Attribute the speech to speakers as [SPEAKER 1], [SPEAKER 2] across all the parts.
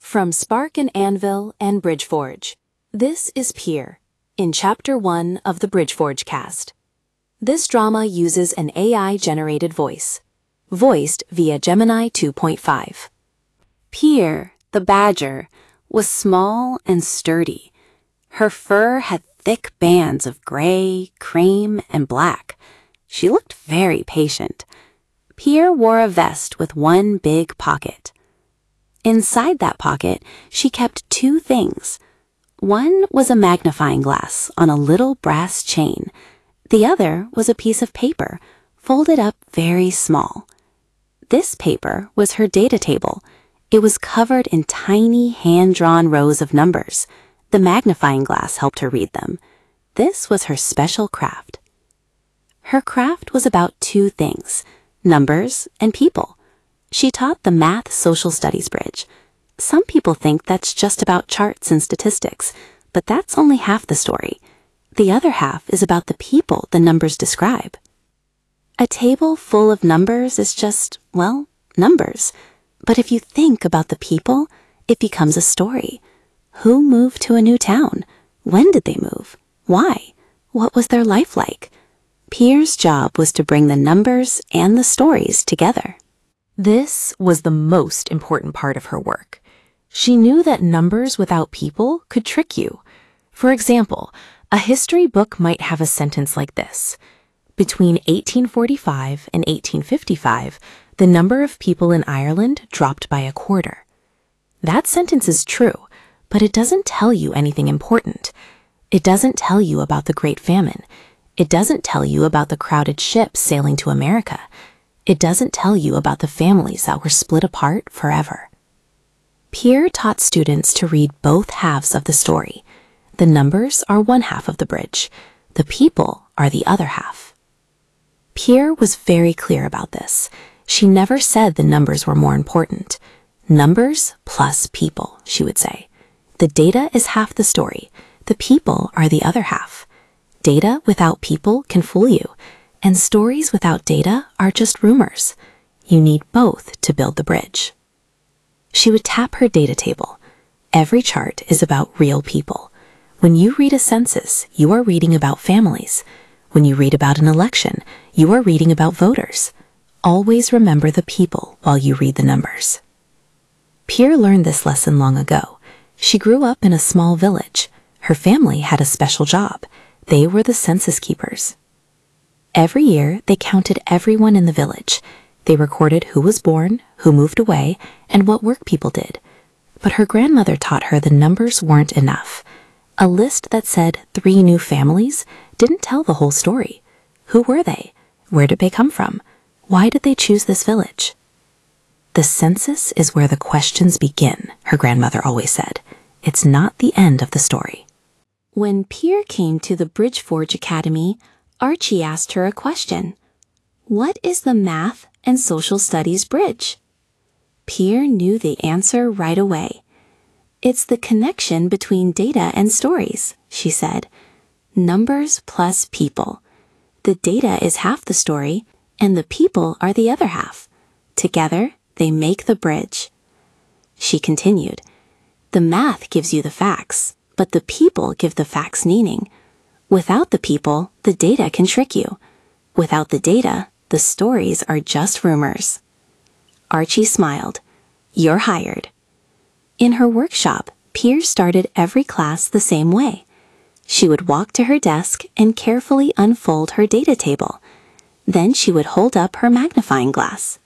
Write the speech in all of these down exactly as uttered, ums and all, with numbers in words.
[SPEAKER 1] From Spark and Anvil and Bridgeforge, this is Pier, in Chapter one of the Bridgeforge cast. This drama uses an A I-generated voice, voiced via Gemini two point five. Pier, the badger, was small and sturdy. Her fur had thick bands of gray, cream, and black. She looked very patient. Pier wore a vest with one big pocket. Inside that pocket, she kept two things. One was a magnifying glass on a little brass chain. The other was a piece of paper, folded up very small. This paper was her data table. It was covered in tiny hand-drawn rows of numbers. The magnifying glass helped her read them. This was her special craft. Her craft was about two things, numbers and people. She taught the Math Social Studies Bridge. Some people think that's just about charts and statistics, but that's only half the story. The other half is about the people the numbers describe. A table full of numbers is just, well, numbers. But if you think about the people, it becomes a story. Who moved to a new town? When did they move? Why? What was their life like? Pier's job was to bring the numbers and the stories together. This was the most important part of her work. She knew that numbers without people could trick you. For example, a history book might have a sentence like this. Between eighteen forty-five and eighteen fifty-five, the number of people in Ireland dropped by a quarter. That sentence is true, but it doesn't tell you anything important. It doesn't tell you about the Great Famine. It doesn't tell you about the crowded ships sailing to America. It doesn't tell you about the families that were split apart forever. Pier taught students to read both halves of the story. The numbers are one half of the bridge. The people are the other half. Pier was very clear about this. She never said the numbers were more important. Numbers plus people, she would say. The data is half the story. The people are the other half. Data without people can fool you, and stories without data are just rumors. You need both to build the bridge. She would tap her data table. Every chart is about real people. When you read a census, you are reading about families. When you read about an election, you are reading about voters. Always remember the people while you read the numbers. Pier learned this lesson long ago. She grew up in a small village. Her family had a special job. They were the census keepers. Every year, they counted everyone in the village. They recorded who was born, who moved away, and what work people did. But her grandmother taught her the numbers weren't enough. A list that said three new families didn't tell the whole story. Who were they? Where did they come from? Why did they choose this village? The census is where the questions begin, her grandmother always said. It's not the end of the story. When Pier came to the Bridgeforge Academy, Archie asked her a question. What is the Math and Social Studies Bridge? Pier knew the answer right away. It's the connection between data and stories, she said. Numbers plus people. The data is half the story, and the people are the other half. Together, they make the bridge. She continued, the math gives you the facts, but the people give the facts meaning. Without the people, the data can trick you. Without the data, the stories are just rumors. Archie smiled. You're hired. In her workshop, Pier started every class the same way. She would walk to her desk and carefully unfold her data table. Then she would hold up her magnifying glass.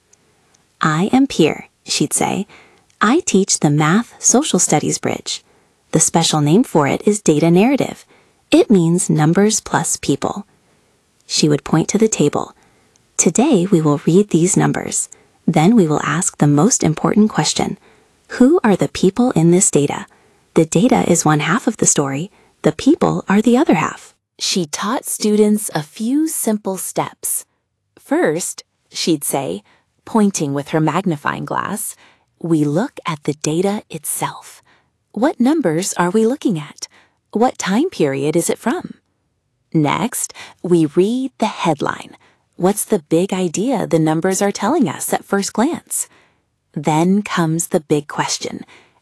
[SPEAKER 1] I am Pier, she'd say. I teach the Math Social Studies Bridge. The special name for it is data narrative. It means numbers plus people. She would point to the table. Today we will read these numbers. Then we will ask the most important question. Who are the people in this data? The data is one half of the story. The people are the other half. She taught students a few simple steps. First, she'd say, pointing with her magnifying glass, we look at the data itself. What numbers are we looking at? What time period is it from? Next, we read the headline. What's the big idea the numbers are telling us at first glance? Then comes the big question.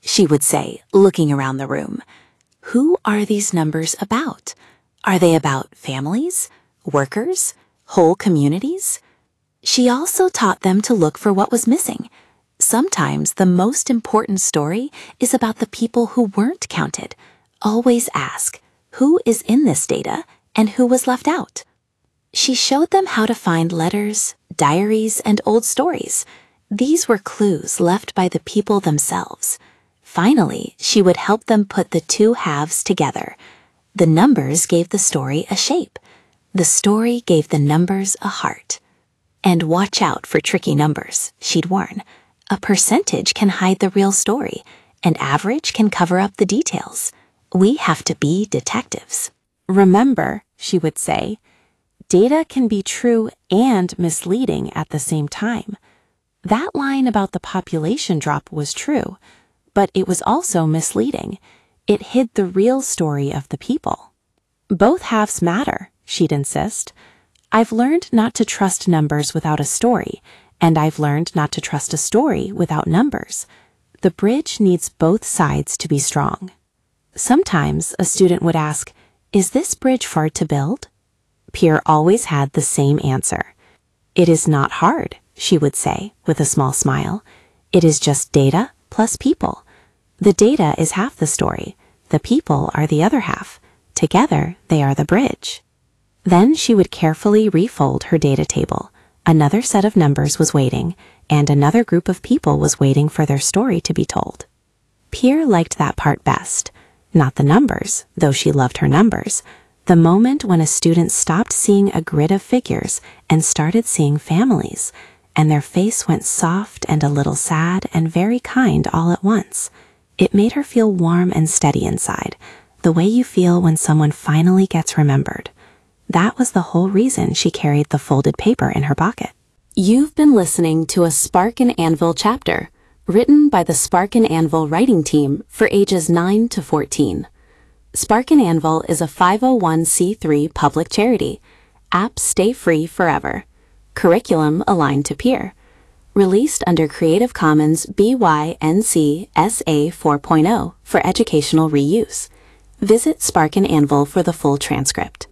[SPEAKER 1] she would say, looking around the room. Who are these numbers about? Are they about families, workers, whole communities? She also taught them to look for what was missing. Sometimes the most important story is about the people who weren't counted. Always ask, who is in this data and who was left out? She showed them how to find letters, diaries, and old stories. These were clues left by the people themselves. Finally, she would help them put the two halves together. The numbers gave the story a shape. The story gave the numbers a heart. And watch out for tricky numbers, she'd warn. A percentage can hide the real story, and average can cover up the details. We have to be detectives.
[SPEAKER 2] Remember, she would say, data can be true and misleading at the same time. That line about the population drop was true, but it was also misleading. It hid the real story of the people. Both halves matter, she'd insist. I've learned not to trust numbers without a story, and I've learned not to trust a story without numbers. The bridge needs both sides to be strong. Sometimes a student would ask, is this bridge hard to build? Pierre always had the same answer. It is not hard, she would say with a small smile. It is just data plus people. The data is half the story. The people are the other half. Together, they are the bridge. Then she would carefully refold her data table. Another set of numbers was waiting, and another group of people was waiting for their story to be told. Pierre liked that part best. Not the numbers, though she loved her numbers. The moment when a student stopped seeing a grid of figures and started seeing families, and their face went soft and a little sad and very kind all at once. It made her feel warm and steady inside, the way you feel when someone finally gets remembered. That was the whole reason she carried the folded paper in her pocket.
[SPEAKER 1] You've been listening to a Spark and Anvil chapter, written by the Spark and Anvil writing team for ages nine to fourteen. Spark and Anvil is a five oh one c three public charity. Apps stay free forever. Curriculum aligned to Peer. Released under Creative Commons B Y N C S A four point oh for educational reuse. Visit Spark and Anvil for the full transcript.